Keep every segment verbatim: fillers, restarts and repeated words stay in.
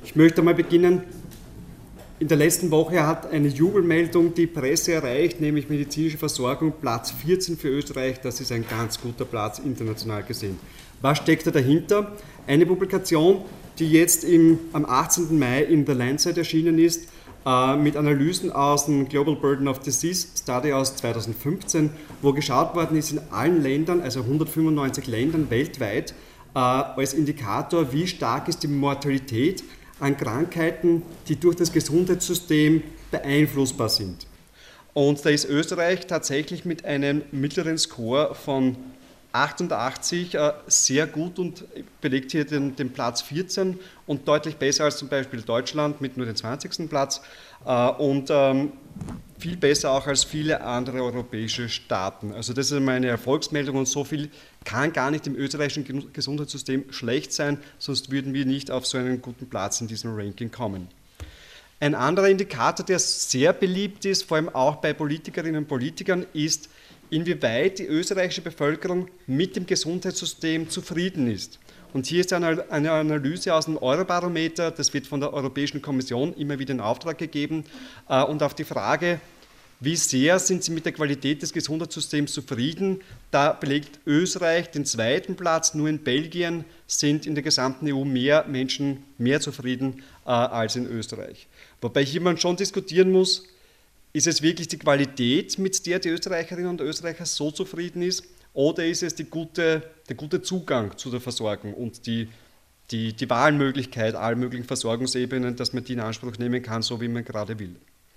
Ich möchte mal beginnen. In der letzten Woche hat eine Jubelmeldung die Presse erreicht, nämlich medizinische Versorgung, Platz vierzehn für Österreich. Das ist ein ganz guter Platz, international gesehen. Was steckt da dahinter? Eine Publikation, die jetzt im, am achtzehnten Mai in The Lancet erschienen ist, äh, mit Analysen aus dem Global Burden of Disease Study aus zweitausendfünfzehn, wo geschaut worden ist in allen Ländern, also hundertfünfundneunzig Ländern weltweit, äh, als Indikator, wie stark ist die Mortalität an Krankheiten, die durch das Gesundheitssystem beeinflussbar sind. Und da ist Österreich tatsächlich mit einem mittleren Score von achtundachtzig äh, sehr gut und belegt hier den, den Platz vierzehn und deutlich besser als zum Beispiel Deutschland mit nur dem zwanzigsten Platz äh, und ähm, viel besser auch als viele andere europäische Staaten. Also das ist meine Erfolgsmeldung und so viel kann gar nicht im österreichischen Gesundheitssystem schlecht sein, sonst würden wir nicht auf so einen guten Platz in diesem Ranking kommen. Ein anderer Indikator, der sehr beliebt ist, vor allem auch bei Politikerinnen und Politikern, ist, inwieweit die österreichische Bevölkerung mit dem Gesundheitssystem zufrieden ist. Und hier ist eine Analyse aus dem Eurobarometer, das wird von der Europäischen Kommission immer wieder in Auftrag gegeben, und auf die Frage, wie sehr sind Sie mit der Qualität des Gesundheitssystems zufrieden, da belegt Österreich den zweiten Platz, nur in Belgien sind in der gesamten E U mehr Menschen mehr zufrieden äh, als in Österreich. Wobei hier man schon diskutieren muss, ist es wirklich die Qualität, mit der die Österreicherinnen und Österreicher so zufrieden ist, oder ist es die gute, der gute Zugang zu der Versorgung und die, die, die Wahlmöglichkeit aller möglichen Versorgungsebenen, dass man die in Anspruch nehmen kann, so wie man gerade will.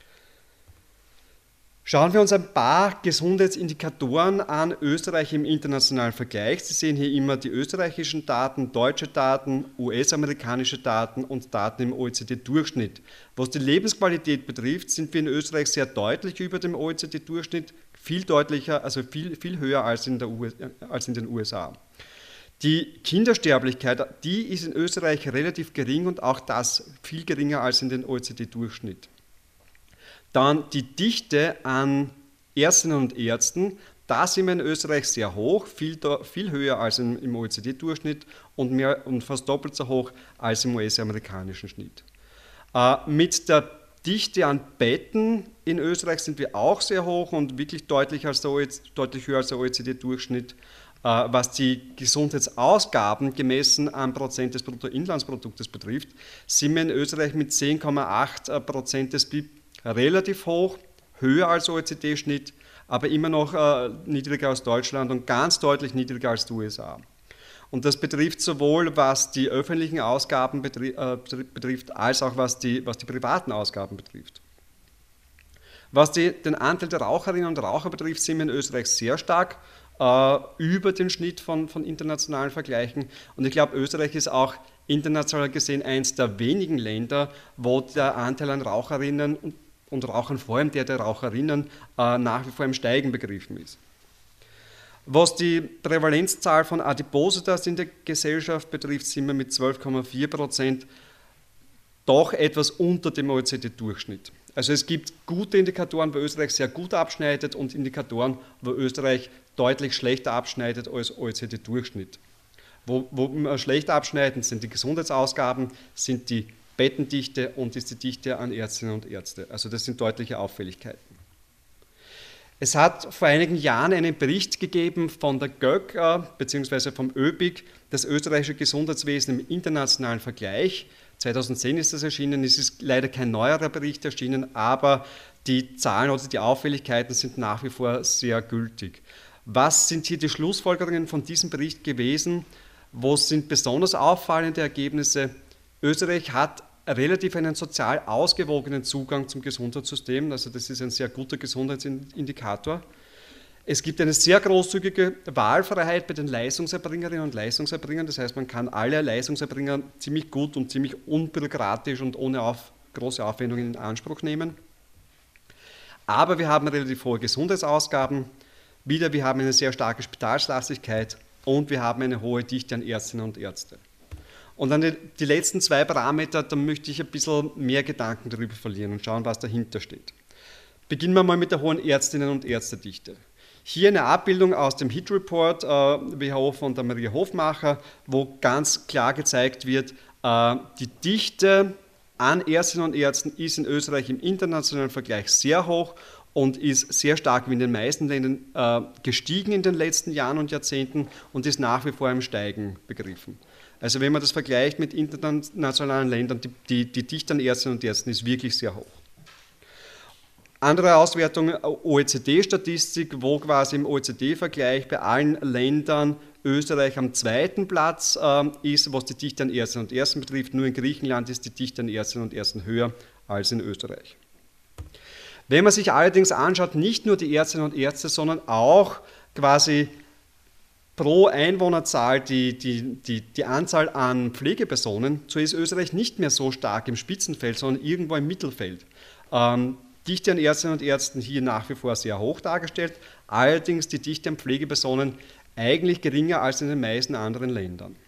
Schauen wir uns ein paar Gesundheitsindikatoren an, Österreich im internationalen Vergleich. Sie sehen hier immer die österreichischen Daten, deutsche Daten, U S-amerikanische Daten und Daten im O E C D-Durchschnitt. Was die Lebensqualität betrifft, sind wir in Österreich sehr deutlich über dem O E C D-Durchschnitt, viel deutlicher, also viel, viel höher als in, der U S, als in den U S A. Die Kindersterblichkeit, die ist in Österreich relativ gering und auch das viel geringer als in den O E C D-Durchschnitt. Dann die Dichte an Ärztinnen und Ärzten, da sind wir in Österreich sehr hoch, viel, viel höher als im, im O E C D-Durchschnitt und, mehr, und fast doppelt so hoch als im U S-amerikanischen Schnitt. Äh, mit der Dichte an Betten in Österreich sind wir auch sehr hoch und wirklich deutlich, als der O E C D, deutlich höher als der O E C D-Durchschnitt. Äh, was die Gesundheitsausgaben gemessen am Prozent des Bruttoinlandsproduktes betrifft, sind wir in Österreich mit zehn Komma acht Prozent des B I P relativ hoch, höher als O E C D-Schnitt, aber immer noch äh, niedriger als Deutschland und ganz deutlich niedriger als die U S A. Und das betrifft sowohl, was die öffentlichen Ausgaben betri äh, betrifft, als auch was die, was die privaten Ausgaben betrifft. Was die, den Anteil der Raucherinnen und Raucher betrifft, sind wir in Österreich sehr stark äh, über den Schnitt von, von internationalen Vergleichen. Und ich glaube, Österreich ist auch international gesehen eines der wenigen Länder, wo der Anteil an Raucherinnen und und Rauchern, vor allem der der Raucherinnen, äh, nach wie vor im Steigen begriffen ist. Was die Prävalenzzahl von Adipositas in der Gesellschaft betrifft, sind wir mit zwölf Komma vier Prozent doch etwas unter dem O E C D-Durchschnitt. Also es gibt gute Indikatoren, wo Österreich sehr gut abschneidet und Indikatoren, wo Österreich deutlich schlechter abschneidet als O E C D-Durchschnitt. Wo, wo wir schlechter abschneiden, sind die Gesundheitsausgaben, sind die Bettendichte und ist die Dichte an Ärztinnen und Ärzte. Also das sind deutliche Auffälligkeiten. Es hat vor einigen Jahren einen Bericht gegeben von der G Ö G bzw. vom Ö B I G, das österreichische Gesundheitswesen im internationalen Vergleich. zweitausendzehn ist das erschienen, es ist leider kein neuerer Bericht erschienen, aber die Zahlen oder die Auffälligkeiten sind nach wie vor sehr gültig. Was sind hier die Schlussfolgerungen von diesem Bericht gewesen? Wo sind besonders auffallende Ergebnisse? Österreich hat relativ einen sozial ausgewogenen Zugang zum Gesundheitssystem, also das ist ein sehr guter Gesundheitsindikator. Es gibt eine sehr großzügige Wahlfreiheit bei den Leistungserbringerinnen und Leistungserbringern, das heißt, man kann alle Leistungserbringer ziemlich gut und ziemlich unbürokratisch und ohne auf, große Aufwendungen in Anspruch nehmen. Aber wir haben relativ hohe Gesundheitsausgaben, wieder wir haben eine sehr starke Spitalslastigkeit und wir haben eine hohe Dichte an Ärztinnen und Ärzte. Und dann die, die letzten zwei Parameter, da möchte ich ein bisschen mehr Gedanken darüber verlieren und schauen, was dahinter steht. Beginnen wir mal mit der hohen Ärztinnen- und Ärztedichte. Hier eine Abbildung aus dem HIT-Report, äh, W H O von der Maria Hofmacher, wo ganz klar gezeigt wird, äh, Äh, die Dichte an Ärztinnen und Ärzten ist in Österreich im internationalen Vergleich sehr hoch und ist sehr stark wie in den meisten Ländern äh, gestiegen in den letzten Jahren und Jahrzehnten und ist nach wie vor im Steigen begriffen. Also wenn man das vergleicht mit internationalen Ländern, die, die, die Dichte an Ärztinnen und Ärzten ist wirklich sehr hoch. Andere Auswertung, O E C D-Statistik, wo quasi im O E C D-Vergleich bei allen Ländern Österreich am zweiten Platz äh, ist, was die Dichte an Ärztinnen und Ärzten betrifft. Nur in Griechenland ist die Dichte an Ärztinnen und Ärzten höher als in Österreich. Wenn man sich allerdings anschaut, nicht nur die Ärztinnen und Ärzte, sondern auch quasi pro Einwohnerzahl die, die, die, die Anzahl an Pflegepersonen, so ist Österreich nicht mehr so stark im Spitzenfeld, sondern irgendwo im Mittelfeld. Ähm, Dichte an Ärztinnen und Ärzten hier nach wie vor sehr hoch dargestellt, allerdings die Dichte an Pflegepersonen eigentlich geringer als in den meisten anderen Ländern.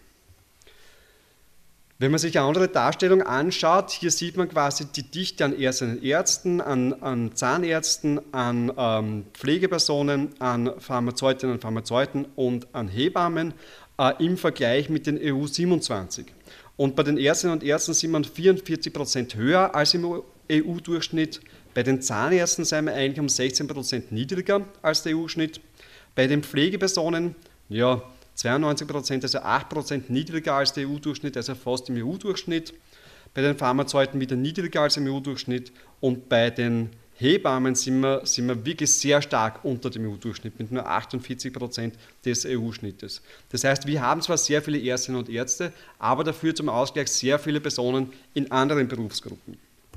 Wenn man sich eine andere Darstellung anschaut, hier sieht man quasi die Dichte an Ärztinnen und Ärzten, an, an Zahnärzten, an ähm, Pflegepersonen, an Pharmazeutinnen und Pharmazeuten und an Hebammen äh, im Vergleich mit den E U siebenundzwanzig. Und bei den Ärztinnen und Ärzten sind wir vierundvierzig Prozent höher als im E U-Durchschnitt. Bei den Zahnärzten sind wir eigentlich um sechzehn Prozent niedriger als der E U-Schnitt. Bei den Pflegepersonen, ja, zweiundneunzig Prozent, also acht Prozent niedriger als der E U-Durchschnitt, also fast im E U-Durchschnitt. Bei den Pharmazeuten wieder niedriger als im E U-Durchschnitt. Und bei den Hebammen sind wir, sind wir wirklich sehr stark unter dem E U-Durchschnitt, mit nur achtundvierzig Prozent des E U-Schnittes. Das heißt, wir haben zwar sehr viele Ärztinnen und Ärzte, aber dafür zum Ausgleich sehr viele Personen in anderen Berufsgruppen.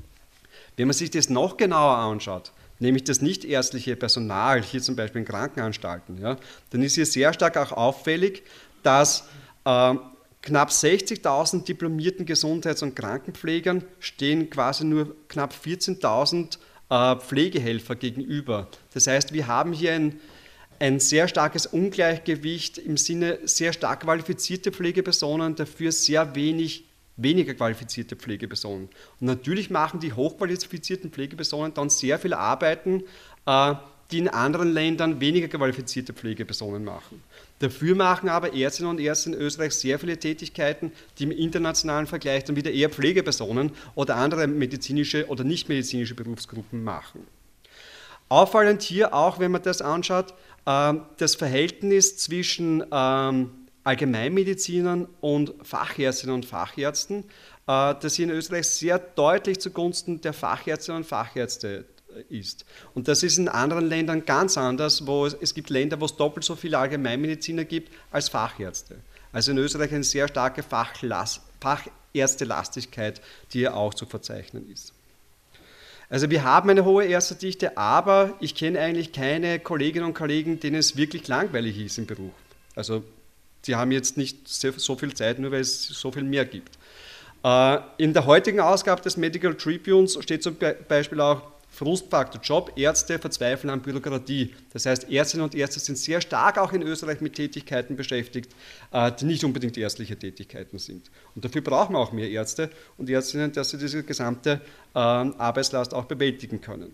Wenn man sich das noch genauer anschaut, nämlich das nichtärztliche Personal, hier zum Beispiel in Krankenanstalten, ja, dann ist hier sehr stark auch auffällig, dass äh, knapp sechzigtausend diplomierten Gesundheits- und Krankenpflegern stehen quasi nur knapp vierzehntausend äh, Pflegehelfer gegenüber. Das heißt, wir haben hier ein, ein sehr starkes Ungleichgewicht im Sinne sehr stark qualifizierte Pflegepersonen, dafür sehr wenig weniger qualifizierte Pflegepersonen. Und natürlich machen die hochqualifizierten Pflegepersonen dann sehr viel Arbeiten, äh, die in anderen Ländern weniger qualifizierte Pflegepersonen machen. Dafür machen aber Ärztinnen und Ärzte in Österreich sehr viele Tätigkeiten, die im internationalen Vergleich dann wieder eher Pflegepersonen oder andere medizinische oder nichtmedizinische Berufsgruppen machen. Auffallend hier auch, wenn man das anschaut, äh, das Verhältnis zwischen ähm, Allgemeinmedizinern und Fachärztinnen und Fachärzten, das hier in Österreich sehr deutlich zugunsten der Fachärztinnen und Fachärzte ist. Und das ist in anderen Ländern ganz anders, wo es, es gibt Länder, wo es doppelt so viele Allgemeinmediziner gibt als Fachärzte. Also in Österreich eine sehr starke Fachlas- Fachärztelastigkeit, die hier auch zu verzeichnen ist. Also wir haben eine hohe Ärztedichte, aber ich kenne eigentlich keine Kolleginnen und Kollegen, denen es wirklich langweilig ist im Beruf. Also die haben jetzt nicht so viel Zeit, nur weil es so viel mehr gibt. In der heutigen Ausgabe des Medical Tribunes steht zum Beispiel auch Frustfaktor Job, Ärzte verzweifeln an Bürokratie. Das heißt, Ärztinnen und Ärzte sind sehr stark auch in Österreich mit Tätigkeiten beschäftigt, die nicht unbedingt ärztliche Tätigkeiten sind. Und dafür brauchen wir auch mehr Ärzte und Ärztinnen, dass sie diese gesamte Arbeitslast auch bewältigen können.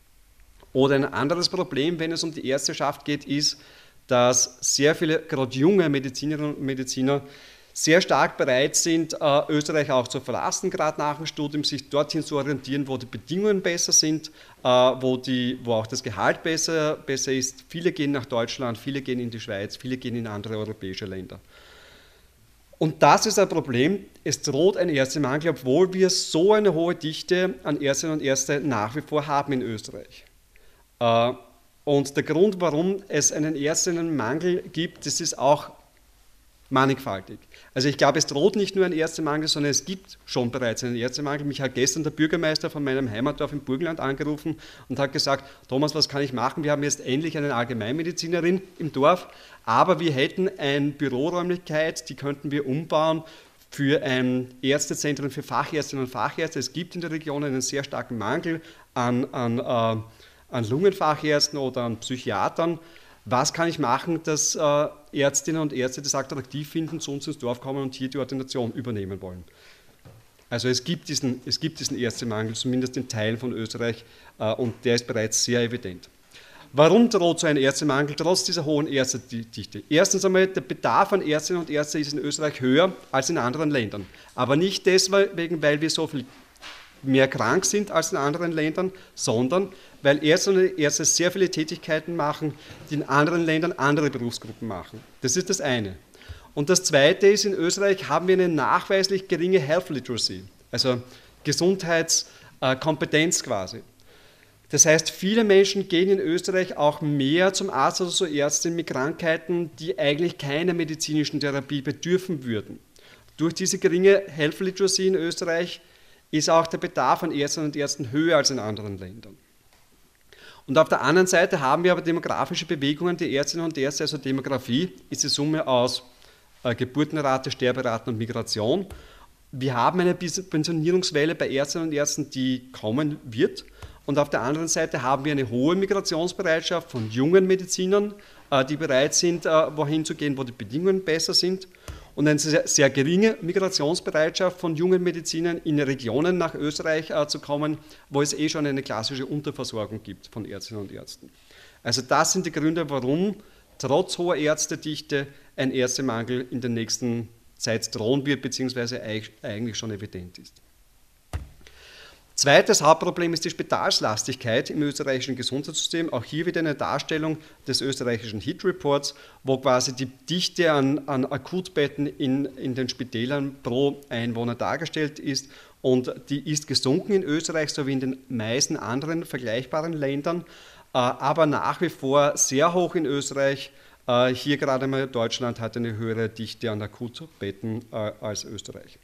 Oder ein anderes Problem, wenn es um die Ärzteschaft geht, ist, dass sehr viele, gerade junge Medizinerinnen und Mediziner, sehr stark bereit sind, Österreich auch zu verlassen, gerade nach dem Studium, sich dorthin zu orientieren, wo die Bedingungen besser sind, wo, die, wo auch das Gehalt besser, besser ist. Viele gehen nach Deutschland, viele gehen in die Schweiz, viele gehen in andere europäische Länder. Und das ist ein Problem, es droht ein Ärztemangel, obwohl wir so eine hohe Dichte an Ärztinnen und Ärzten nach wie vor haben in Österreich. Und der Grund, warum es einen Ärztinnenmangel gibt, das ist auch mannigfaltig. Also ich glaube, es droht nicht nur ein Ärztemangel, sondern es gibt schon bereits einen Ärztemangel. Mich hat gestern der Bürgermeister von meinem Heimatdorf im Burgenland angerufen und hat gesagt, Thomas, was kann ich machen? Wir haben jetzt endlich eine Allgemeinmedizinerin im Dorf, aber wir hätten eine Büroräumlichkeit, die könnten wir umbauen für ein Ärztezentrum für Fachärztinnen und Fachärzte. Es gibt in der Region einen sehr starken Mangel an, an äh, an Lungenfachärzten oder an Psychiatern. Was kann ich machen, dass äh, Ärztinnen und Ärzte das attraktiv finden, zu uns ins Dorf kommen und hier die Ordination übernehmen wollen? Also es gibt diesen, es gibt diesen Ärztemangel, zumindest in Teilen von Österreich, äh, und der ist bereits sehr evident. Warum droht so ein Ärztemangel trotz dieser hohen Ärztedichte? Erstens einmal, der Bedarf an Ärztinnen und Ärzten ist in Österreich höher als in anderen Ländern. Aber nicht deswegen, weil wir so viel mehr krank sind als in anderen Ländern, sondern weil Ärztinnen und Ärzte sehr viele Tätigkeiten machen, die in anderen Ländern andere Berufsgruppen machen. Das ist das eine. Und das zweite ist, in Österreich haben wir eine nachweislich geringe Health Literacy, also Gesundheitskompetenz quasi. Das heißt, viele Menschen gehen in Österreich auch mehr zum Arzt oder zur Ärztin mit Krankheiten, die eigentlich keiner medizinischen Therapie bedürfen würden. Durch diese geringe Health Literacy in Österreich ist auch der Bedarf an Ärztinnen und Ärzten höher als in anderen Ländern. Und auf der anderen Seite haben wir aber demografische Bewegungen. Die Ärztinnen und Ärzte, also Demografie, ist die Summe aus äh, Geburtenrate, Sterberaten und Migration. Wir haben eine Pensionierungswelle bei Ärztinnen und Ärzten, die kommen wird. Und auf der anderen Seite haben wir eine hohe Migrationsbereitschaft von jungen Medizinern, die bereit sind, wohin zu gehen, wo die Bedingungen besser sind. Und eine sehr, sehr geringe Migrationsbereitschaft von jungen Medizinern in Regionen nach Österreich zu kommen, wo es eh schon eine klassische Unterversorgung gibt von Ärztinnen und Ärzten. Also das sind die Gründe, warum trotz hoher Ärztedichte ein Ärztemangel in der nächsten Zeit drohen wird, beziehungsweise eigentlich schon evident ist. Zweites Hauptproblem ist die Spitalslastigkeit im österreichischen Gesundheitssystem. Auch hier wieder eine Darstellung des österreichischen H I T-Reports, wo quasi die Dichte an, an Akutbetten in, in den Spitälern pro Einwohner dargestellt ist. Und die ist gesunken in Österreich, so wie in den meisten anderen vergleichbaren Ländern, aber nach wie vor sehr hoch in Österreich. Hier gerade mal Deutschland hat eine höhere Dichte an Akutbetten als Österreich.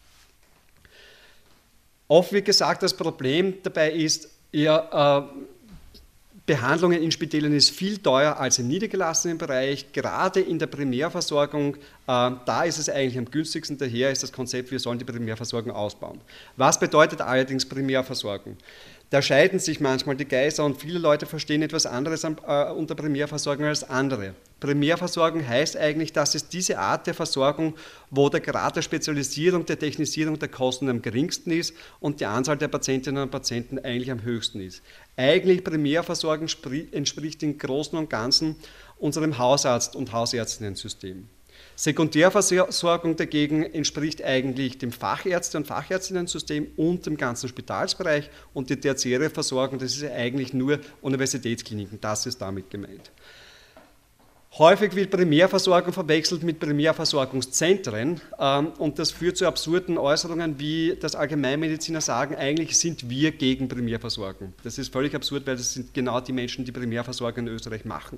Oft wird gesagt, das Problem dabei ist, ja, äh, Behandlungen in Spitälern ist viel teurer als im niedergelassenen Bereich, gerade in der Primärversorgung, äh, da ist es eigentlich am günstigsten, daher ist das Konzept, wir sollen die Primärversorgung ausbauen. Was bedeutet allerdings Primärversorgung? Da scheiden sich manchmal die Geister und viele Leute verstehen etwas anderes an, äh, unter Primärversorgung als andere. Primärversorgung heißt eigentlich, dass es diese Art der Versorgung, wo der Grad der Spezialisierung, der Technisierung der Kosten am geringsten ist und die Anzahl der Patientinnen und Patienten eigentlich am höchsten ist. Eigentlich Primärversorgung entspricht im Großen und Ganzen unserem Hausarzt- und Hausärztinnen-System. Sekundärversorgung dagegen entspricht eigentlich dem Fachärzte- und Fachärztinnen-System und dem ganzen Spitalsbereich und die tertiäre Versorgung, das ist eigentlich nur Universitätskliniken, das ist damit gemeint. Häufig wird Primärversorgung verwechselt mit Primärversorgungszentren ähm, und das führt zu absurden Äußerungen, wie das Allgemeinmediziner sagen, eigentlich sind wir gegen Primärversorgung. Das ist völlig absurd, weil das sind genau die Menschen, die Primärversorgung in Österreich machen.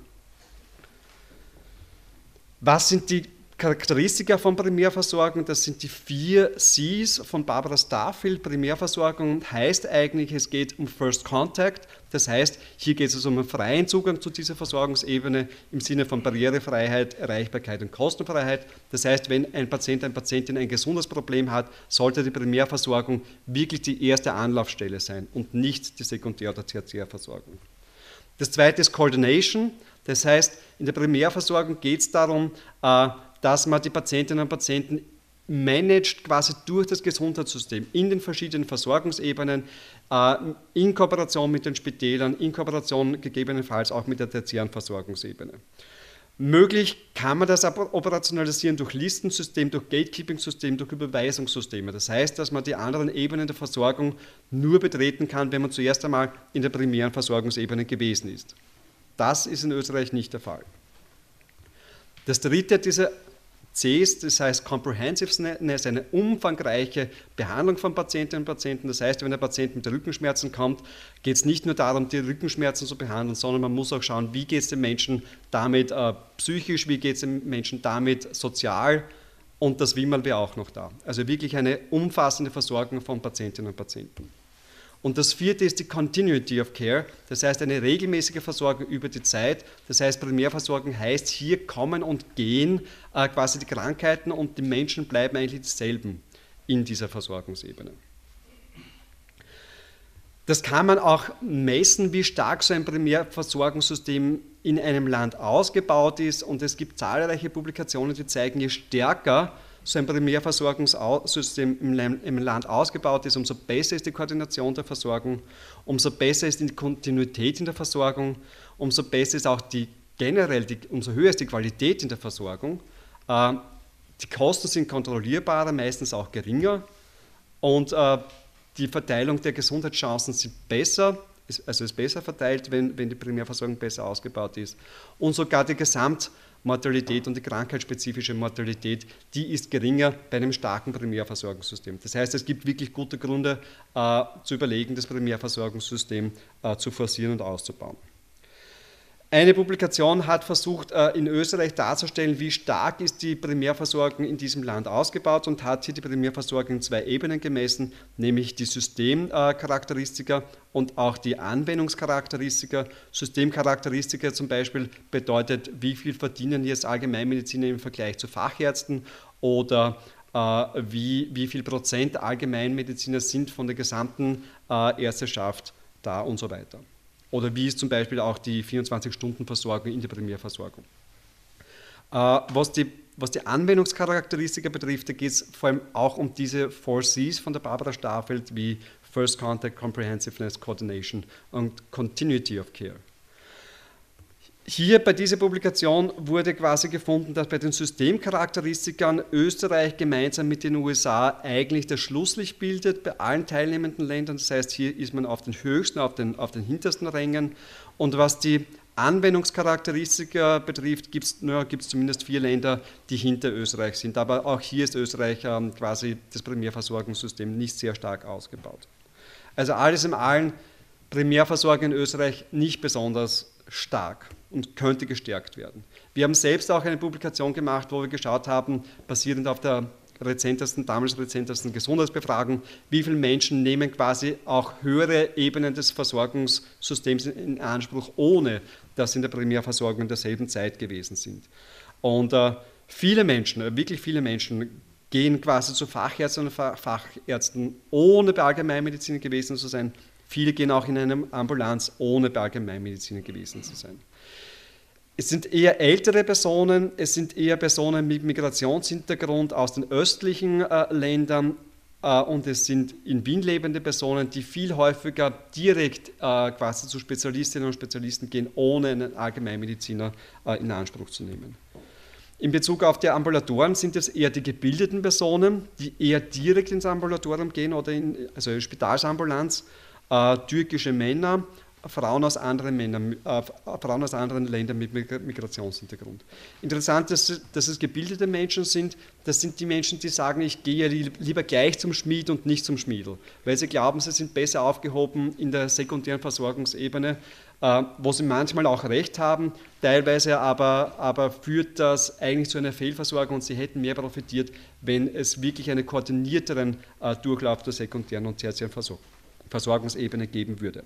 Was sind die Charakteristika von Primärversorgung? Das sind die vier Cs von Barbara Starfield. Primärversorgung heißt eigentlich, es geht um First Contact. Das heißt, hier geht es um einen freien Zugang zu dieser Versorgungsebene im Sinne von Barrierefreiheit, Erreichbarkeit und Kostenfreiheit. Das heißt, wenn ein Patient, eine Patientin ein gesundes Problem hat, sollte die Primärversorgung wirklich die erste Anlaufstelle sein und nicht die Sekundär- oder Tertiärversorgung. Das zweite ist Coordination. Das heißt, in der Primärversorgung geht es darum, dass man die Patientinnen und Patienten managt quasi durch das Gesundheitssystem in den verschiedenen Versorgungsebenen, in Kooperation mit den Spitälern, in Kooperation gegebenenfalls auch mit der tertiären Versorgungsebene. Möglich kann man das operationalisieren durch Listensystem, durch Gatekeeping-System, durch Überweisungssysteme. Das heißt, dass man die anderen Ebenen der Versorgung nur betreten kann, wenn man zuerst einmal in der primären Versorgungsebene gewesen ist. Das ist in Österreich nicht der Fall. Das dritte dieser Cs, das heißt Comprehensiveness, eine umfangreiche Behandlung von Patientinnen und Patienten. Das heißt, wenn ein Patient mit Rückenschmerzen kommt, geht es nicht nur darum, die Rückenschmerzen zu behandeln, sondern man muss auch schauen, wie geht es dem Menschen damit äh, psychisch, wie geht es dem Menschen damit sozial und das Wimmerl wäre auch noch da. Also wirklich eine umfassende Versorgung von Patientinnen und Patienten. Und das vierte ist die Continuity of Care, das heißt eine regelmäßige Versorgung über die Zeit. Das heißt, Primärversorgung heißt, hier kommen und gehen äh, quasi die Krankheiten und die Menschen bleiben eigentlich dieselben in dieser Versorgungsebene. Das kann man auch messen, wie stark so ein Primärversorgungssystem in einem Land ausgebaut ist und es gibt zahlreiche Publikationen, die zeigen, je stärker so ein Primärversorgungssystem im Land ausgebaut ist, umso besser ist die Koordination der Versorgung, umso besser ist die Kontinuität in der Versorgung, umso besser ist auch die generell, die, umso höher ist die Qualität in der Versorgung. Äh, die Kosten sind kontrollierbarer, meistens auch geringer und äh, die Verteilung der Gesundheitschancen sind besser, also ist besser verteilt, wenn, wenn die Primärversorgung besser ausgebaut ist. Und sogar die Gesamtmortalität und die krankheitsspezifische Mortalität, die ist geringer bei einem starken Primärversorgungssystem. Das heißt, es gibt wirklich gute Gründe äh, zu überlegen, das Primärversorgungssystem äh, zu forcieren und auszubauen. Eine Publikation hat versucht, in Österreich darzustellen, wie stark ist die Primärversorgung in diesem Land ausgebaut und hat hier die Primärversorgung in zwei Ebenen gemessen, nämlich die Systemcharakteristika und auch die Anwendungscharakteristika. Systemcharakteristika zum Beispiel bedeutet, wie viel verdienen jetzt Allgemeinmediziner im Vergleich zu Fachärzten oder wie, wie viel Prozent Allgemeinmediziner sind von der gesamten Ärzteschaft da und so weiter. Oder wie ist zum Beispiel auch die vierundzwanzig-Stunden-Versorgung in der Primärversorgung. Äh, was, die, was die Anwendungscharakteristika betrifft, da geht es vor allem auch um diese Four Cs von der Barbara Starfeld wie First Contact, Comprehensiveness, Coordination und Continuity of Care. Hier bei dieser Publikation wurde quasi gefunden, dass bei den Systemcharakteristikern Österreich gemeinsam mit den U S A eigentlich das Schlusslicht bildet bei allen teilnehmenden Ländern. Das heißt, hier ist man auf den höchsten, auf den, auf den hintersten Rängen. Und was die Anwendungscharakteristika betrifft, gibt es naja, zumindest vier Länder, die hinter Österreich sind. Aber auch hier ist Österreich ähm, quasi das Primärversorgungssystem nicht sehr stark ausgebaut. Also alles in allem Primärversorgung in Österreich nicht besonders stark und könnte gestärkt werden. Wir haben selbst auch eine Publikation gemacht, wo wir geschaut haben, basierend auf der rezentesten, damals rezentesten Gesundheitsbefragung, wie viele Menschen nehmen quasi auch höhere Ebenen des Versorgungssystems in Anspruch, ohne dass sie in der Primärversorgung in derselben Zeit gewesen sind. Und äh, viele Menschen, wirklich viele Menschen, gehen quasi zu Fachärzten und Fachärzten, ohne bei Allgemeinmedizin gewesen zu sein. Viele gehen auch in eine Ambulanz, ohne bei Allgemeinmedizin gewesen zu sein. Es sind eher ältere Personen, es sind eher Personen mit Migrationshintergrund aus den östlichen äh, Ländern äh, und es sind in Wien lebende Personen, die viel häufiger direkt äh, quasi zu Spezialistinnen und Spezialisten gehen, ohne einen Allgemeinmediziner äh, in Anspruch zu nehmen. In Bezug auf die Ambulatoren sind es eher die gebildeten Personen, die eher direkt ins Ambulatorium gehen oder in also Spitalsambulanz, äh, türkische Männer, Frauen aus anderen, Männern, äh, Frauen aus anderen Ländern mit Migrationshintergrund. Interessant, dass, dass es gebildete Menschen sind. Das sind die Menschen, die sagen, ich gehe lieber gleich zum Schmied und nicht zum Schmiedl, weil sie glauben, sie sind besser aufgehoben in der sekundären Versorgungsebene, äh, wo sie manchmal auch recht haben, teilweise aber, aber führt das eigentlich zu einer Fehlversorgung und sie hätten mehr profitiert, wenn es wirklich einen koordinierteren äh, Durchlauf der sekundären und tertiären Versor- Versorgungsebene geben würde.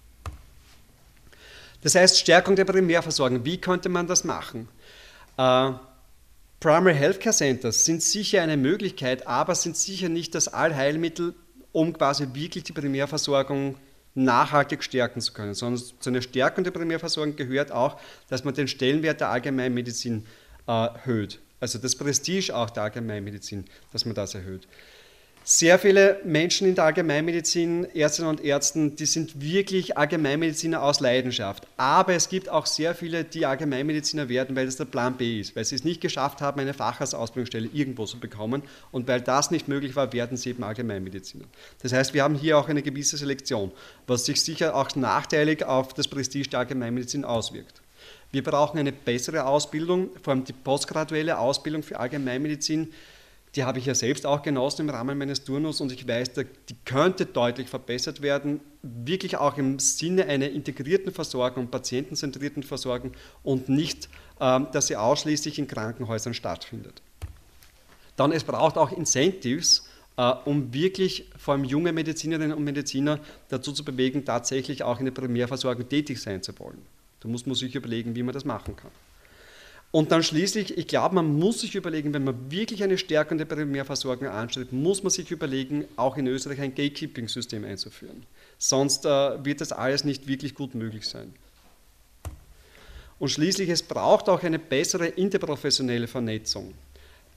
Das heißt, Stärkung der Primärversorgung. Wie könnte man das machen? Äh, Primary Healthcare Centers sind sicher eine Möglichkeit, aber sind sicher nicht das Allheilmittel, um quasi wirklich die Primärversorgung nachhaltig stärken zu können, sondern zu einer Stärkung der Primärversorgung gehört auch, dass man den Stellenwert der Allgemeinmedizin äh, erhöht. Also das Prestige auch der Allgemeinmedizin, dass man das erhöht. Sehr viele Menschen in der Allgemeinmedizin, Ärztinnen und Ärzten, die sind wirklich Allgemeinmediziner aus Leidenschaft. Aber es gibt auch sehr viele, die Allgemeinmediziner werden, weil das der Plan B ist, weil sie es nicht geschafft haben, eine Facharztausbildungsstelle irgendwo zu bekommen. Und weil das nicht möglich war, werden sie eben Allgemeinmediziner. Das heißt, wir haben hier auch eine gewisse Selektion, was sich sicher auch nachteilig auf das Prestige der Allgemeinmedizin auswirkt. Wir brauchen eine bessere Ausbildung, vor allem die postgraduelle Ausbildung für Allgemeinmedizin. Die habe ich ja selbst auch genossen im Rahmen meines Turnus und ich weiß, die könnte deutlich verbessert werden, wirklich auch im Sinne einer integrierten Versorgung, patientenzentrierten Versorgung und nicht, dass sie ausschließlich in Krankenhäusern stattfindet. Dann es braucht auch Incentives, um wirklich vor allem junge Medizinerinnen und Mediziner dazu zu bewegen, tatsächlich auch in der Primärversorgung tätig sein zu wollen. Da muss man sich überlegen, wie man das machen kann. Und dann schließlich, ich glaube, man muss sich überlegen, wenn man wirklich eine Stärkung der Primärversorgung anstrebt, muss man sich überlegen, auch in Österreich ein Gatekeeping-System einzuführen. Sonst äh, wird das alles nicht wirklich gut möglich sein. Und schließlich, es braucht auch eine bessere interprofessionelle Vernetzung.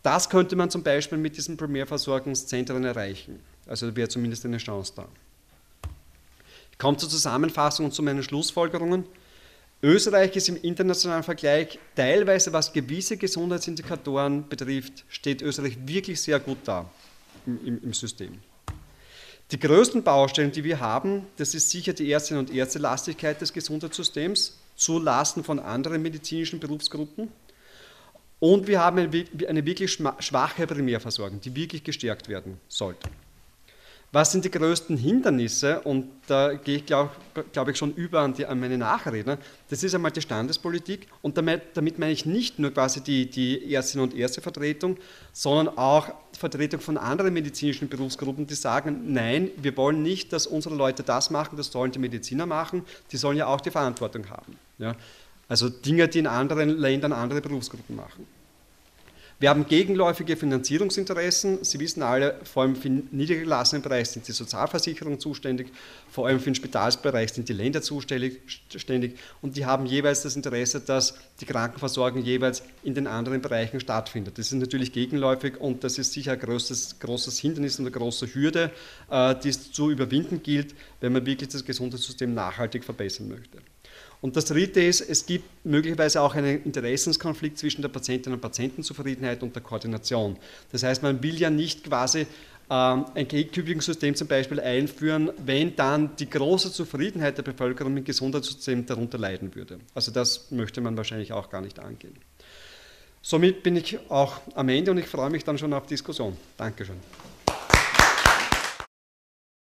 Das könnte man zum Beispiel mit diesen Primärversorgungszentren erreichen. Also wäre zumindest eine Chance da. Ich komme zur Zusammenfassung und zu meinen Schlussfolgerungen. Österreich ist im internationalen Vergleich teilweise, was gewisse Gesundheitsindikatoren betrifft, steht Österreich wirklich sehr gut da im, im, im System. Die größten Baustellen, die wir haben, das ist sicher die Ärztinnen- und Ärztelastigkeit des Gesundheitssystems zu Lasten von anderen medizinischen Berufsgruppen. Und wir haben eine wirklich schwache Primärversorgung, die wirklich gestärkt werden sollte. Was sind die größten Hindernisse? Und da gehe ich, glaube glaub ich, schon über an, die, an meine Nachredner. Das ist einmal die Standespolitik. Und damit, damit meine ich nicht nur quasi die, die Ärztinnen- und Ärztevertretung, sondern auch die Vertretung von anderen medizinischen Berufsgruppen, die sagen, nein, wir wollen nicht, dass unsere Leute das machen, das sollen die Mediziner machen, die sollen ja auch die Verantwortung haben. Ja? Also Dinge, die in anderen Ländern andere Berufsgruppen machen. Wir haben gegenläufige Finanzierungsinteressen. Sie wissen alle, vor allem für den niedergelassenen Bereich sind die Sozialversicherungen zuständig, vor allem für den Spitalsbereich sind die Länder zuständig und die haben jeweils das Interesse, dass die Krankenversorgung jeweils in den anderen Bereichen stattfindet. Das ist natürlich gegenläufig und das ist sicher ein großes, großes Hindernis und eine große Hürde, die es zu überwinden gilt, wenn man wirklich das Gesundheitssystem nachhaltig verbessern möchte. Und das Dritte ist, es gibt möglicherweise auch einen Interessenskonflikt zwischen der Patientinnen- und Patientenzufriedenheit und der Koordination. Das heißt, man will ja nicht quasi ähm, ein Gatekeeping-System zum Beispiel einführen, wenn dann die große Zufriedenheit der Bevölkerung mit dem Gesundheitssystem darunter leiden würde. Also das möchte man wahrscheinlich auch gar nicht angehen. Somit bin ich auch am Ende und ich freue mich dann schon auf Diskussion. Dankeschön.